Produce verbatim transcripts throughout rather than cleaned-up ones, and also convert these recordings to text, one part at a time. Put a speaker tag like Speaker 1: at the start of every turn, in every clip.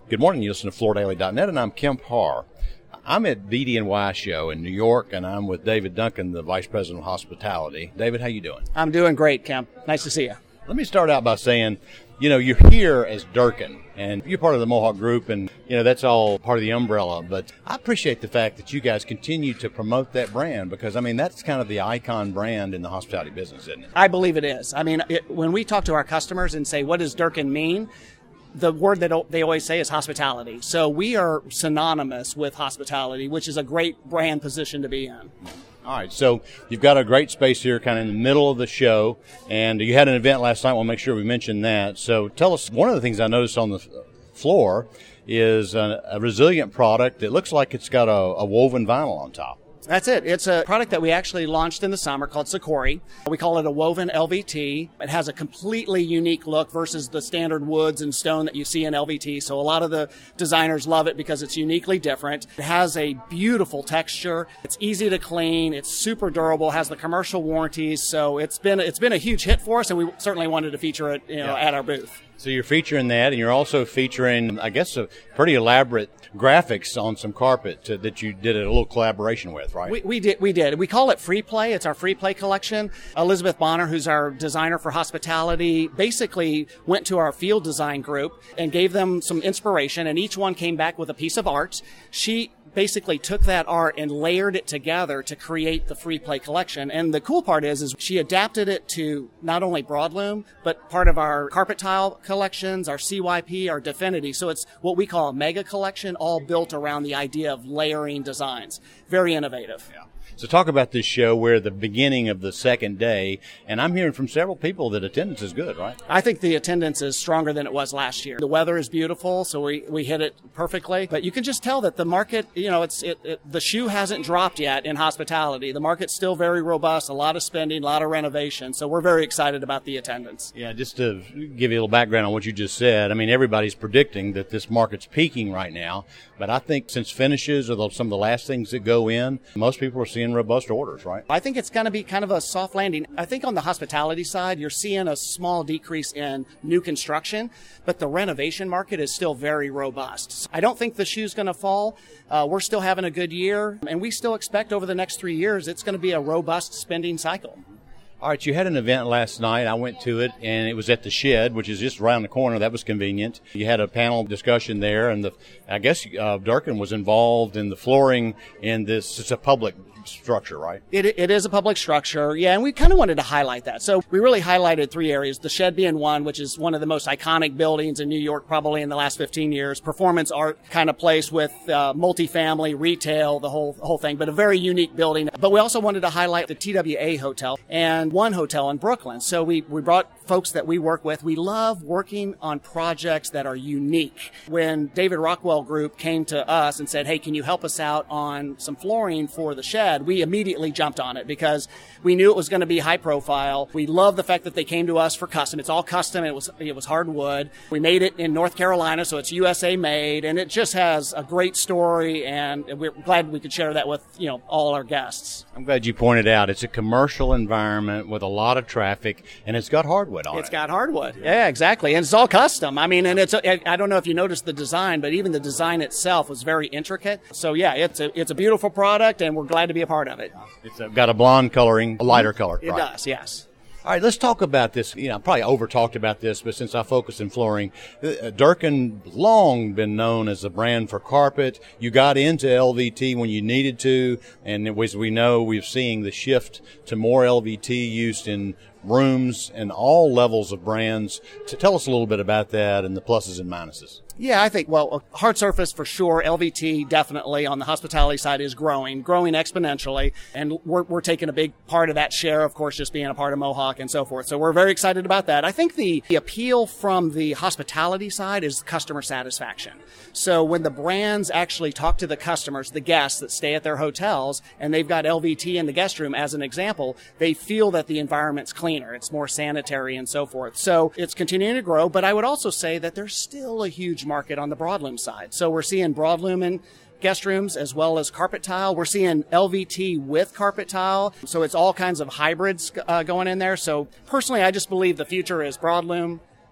Speaker 1: Good morning. You listen to Florida Daily dot net, and I'm Kemp Harr. I'm at B D N Y Show in New York, and I'm with David Duncan, the Vice President of Hospitality. David, how you doing?
Speaker 2: I'm doing great, Kemp. Nice to see you.
Speaker 1: Let me start out by saying, you know, you're here as Durkin, and you're part of the Mohawk Group, and, you know, that's all part of the umbrella. But I appreciate the fact that you guys continue to promote that brand because, I mean, that's kind of the icon brand in the hospitality business, isn't it?
Speaker 2: I believe it is. I mean, it, when we talk to our customers and say, what does Durkin mean? The word that they always say is hospitality. So we are synonymous with hospitality, which is a great brand position to be in.
Speaker 1: All right, so you've got a great space here kind of in the middle of the show, and you had an event last night. I want to make sure we mention that. So tell us, one of the things I noticed on the floor is a, a resilient product that looks like it's got a, a woven vinyl on top.
Speaker 2: That's it. It's a product that we actually launched in the summer called Sakori. We call it a woven L V T. It has a completely unique look versus the standard woods and stone that you see in L V T. So a lot of the designers love it because it's uniquely different. It has a beautiful texture. It's easy to clean. It's super durable. Has the commercial warranties. So it's been it's been a huge hit for us, and we certainly wanted to feature it, you know,
Speaker 1: yeah.
Speaker 2: at our booth.
Speaker 1: So you're featuring that, and you're also featuring, I guess, a pretty elaborate graphics on some carpet to, that you did a little collaboration with, right?
Speaker 2: We, we did. We did. We call it Free Play. It's our Free Play collection. Elizabeth Bonner, who's our designer for hospitality, basically went to our field design group and gave them some inspiration, and each one came back with a piece of art. She basically took that art and layered it together to create the Free Play collection. And the cool part is, is she adapted it to not only Broadloom, but part of our carpet tile collections, our C Y P, our Definity. So it's what we call a mega collection, all built around the idea of layering designs. Very innovative.
Speaker 1: Yeah. So talk about this show. We're at the beginning of the second day, and I'm hearing from several people that attendance is good, right?
Speaker 2: I think the attendance is stronger than it was last year. The weather is beautiful, so we, we hit it perfectly. But you can just tell that the market, you know, it's it, it, the shoe hasn't dropped yet in hospitality. The market's still very robust, a lot of spending, a lot of renovation. So we're very excited about the attendance.
Speaker 1: Yeah, just to give you a little background on what you just said, I mean, everybody's predicting that this market's peaking right now. But I think since finishes are the, some of the last things that go in, most people are seeing robust orders, right?
Speaker 2: I think it's going to be kind of a soft landing. I think on the hospitality side, you're seeing a small decrease in new construction, but the renovation market is still very robust. I don't think the shoe's going to fall. Uh, we're still having a good year, and we still expect over the next three years it's going to be a robust spending cycle.
Speaker 1: All right, you had an event last night. I went to it, and it was at the Shed, which is just around the corner. That was convenient. You had a panel discussion there, and the I guess uh, Durkin was involved in the flooring in this. It's a public structure, right?
Speaker 2: It, it is a public structure, yeah, and we kind of wanted to highlight that. So we really highlighted three areas, the Shed being one, which is one of the most iconic buildings in New York probably in the last fifteen years, performance art kind of place with uh, multifamily, retail, the whole whole thing, but a very unique building. But we also wanted to highlight the T W A Hotel and One Hotel in Brooklyn. So we, we brought folks that we work with. We love working on projects that are unique. When David Rockwell Group came to us and said, hey, can you help us out on some flooring for the Shed? We immediately jumped on it because we knew it was going to be high profile. We love the fact that they came to us for custom. It's all custom. It was it was hardwood. We made it in North Carolina, so it's U S A made, and it just has a great story, and we're glad we could share that with, you know, all our guests.
Speaker 1: I'm glad you pointed out it's a commercial environment with a lot of traffic, and it's got hardwood on
Speaker 2: it's
Speaker 1: it.
Speaker 2: It's got hardwood. Yeah. yeah, exactly. And it's all custom. I mean, and it's a, I don't know if you noticed the design, but even the design itself was very intricate. So yeah, it's a it's a beautiful product, and we're glad to be a part of it.
Speaker 1: It's got a blonde coloring, a lighter color.
Speaker 2: It
Speaker 1: right?
Speaker 2: does, yes.
Speaker 1: All right, let's talk about this. You know, I probably over-talked about this, but since I focus in flooring, uh, Durkin long been known as a brand for carpet. You got into L V T when you needed to, and as we know, we're seeing the shift to more L V T used in rooms and all levels of brands. To tell us a little bit about that and the pluses and minuses.
Speaker 2: Yeah, I think, well, hard surface for sure. L V T definitely on the hospitality side is growing, growing exponentially. And we're, we're taking a big part of that share, of course, just being a part of Mohawk and so forth. So we're very excited about that. I think the, the appeal from the hospitality side is customer satisfaction. So when the brands actually talk to the customers, the guests that stay at their hotels, and they've got L V T in the guest room as an example, they feel that the environment's cleaner, it's more sanitary and so forth. So it's continuing to grow, but I would also say that there's still a huge market on the Broadloom side. So we're seeing Broadloom in guest rooms as well as carpet tile. We're seeing L V T with carpet tile. So it's all kinds of hybrids uh, going in there. So personally, I just believe the future is Broadloom,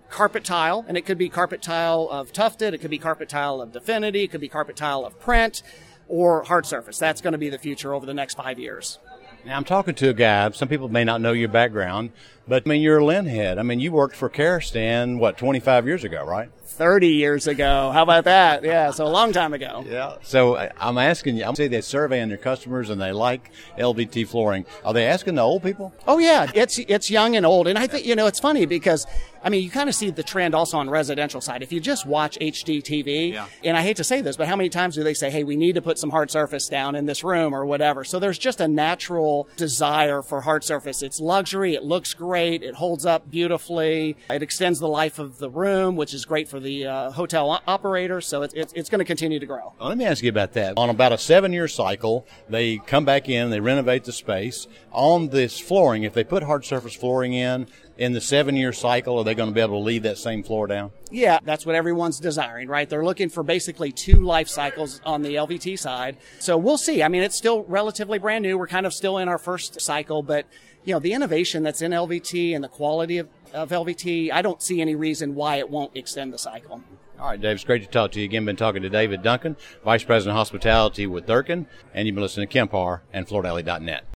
Speaker 2: carpet tile, and it could be carpet tile of tufted, it could be carpet tile of Definity, it could be carpet tile of print, or hard surface. That's going to be the future over the next five years.
Speaker 1: Now, I'm talking to a guy, some people may not know your background, but I mean, you're a Lynn head. I mean, you worked for Karastan, what, twenty-five years ago, right?
Speaker 2: thirty years ago. How about that? Yeah, so a long time ago.
Speaker 1: Yeah. So I'm asking you, I'm say they're surveying their customers and they like L V T flooring. Are they asking the old people?
Speaker 2: Oh, yeah. It's it's young and old. And I think, you know, it's funny because, I mean, you kind of see the trend also on residential side. If you just watch H D T V, yeah. and I hate to say this, but how many times do they say, hey, we need to put some hard surface down in this room or whatever? So there's just a natural desire for hard surface. It's luxury. It looks great. It holds up beautifully. It extends the life of the room, which is great for the uh, hotel o- operator. So it's, it's, it's going to continue to grow.
Speaker 1: Well, let me ask you about that. On about a seven-year cycle, they come back in, they renovate the space. On this flooring, if they put hard surface flooring in, in the seven-year cycle, are they going to be able to leave that same floor down?
Speaker 2: Yeah, that's what everyone's desiring, right? They're looking for basically two life cycles on the L V T side. So we'll see. I mean, it's still relatively brand new. We're kind of still in our first cycle, but you know, the innovation that's in L V T and the quality of, of L V T, I don't see any reason why it won't extend the cycle.
Speaker 1: All right, Dave, it's great to talk to you again. Been talking to David Duncan, Vice President of Hospitality with Durkin, and you've been listening to Kempar and Florida Alley dot net.